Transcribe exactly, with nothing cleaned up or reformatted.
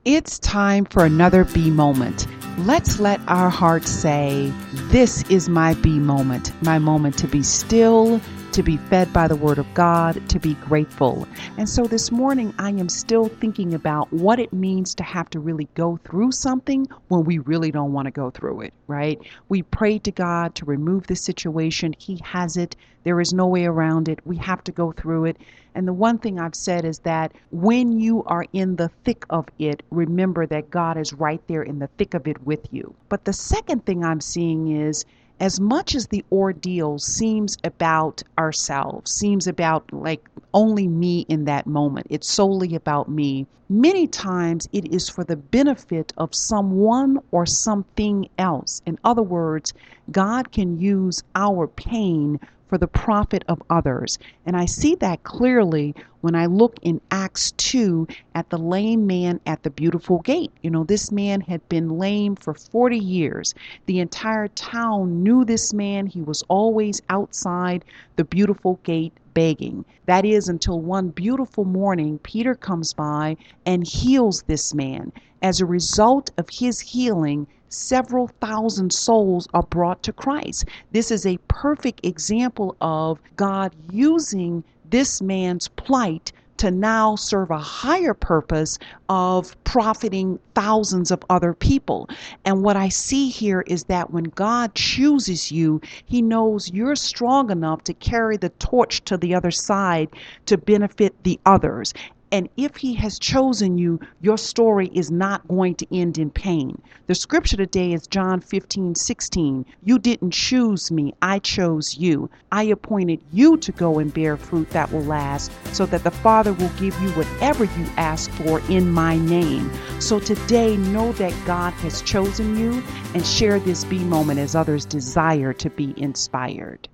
It's time for another B moment. Let's let our hearts say, this is my B moment, my moment to be still, to be fed by the Word of God, to be grateful. And so this morning, I am still thinking about what it means to have to really go through something when we really don't want to go through it, right? We prayed to God to remove the situation. He has it. There is no way around it. We have to go through it. And the one thing I've said is that when you are in the thick of it, remember that God is right there in the thick of it with you. But the second thing I'm seeing is, as much as the ordeal seems about ourselves, seems about like only me in that moment, it's solely about me, many times it is for the benefit of someone or something else. In other words, God can use our pain for the profit of others. And I see that clearly when I look in Acts two at the lame man at the beautiful gate. You know, this man had been lame for forty years. The entire town knew this man. He was always outside the beautiful gate begging. That is until one beautiful morning, Peter comes by and heals this man. As a result of his healing, several thousand souls are brought to Christ. This is a perfect example of God using this man's plight to now serve a higher purpose of profiting thousands of other people. And what I see here is that when God chooses you, He knows you're strong enough to carry the torch to the other side to benefit the others. And if He has chosen you, your story is not going to end in pain. The scripture today is John fifteen sixteen. You didn't choose me, I chose you. I appointed you to go and bear fruit that will last, so that the Father will give you whatever you ask for in my name. So today, know that God has chosen you, and share this B moment as others desire to be inspired.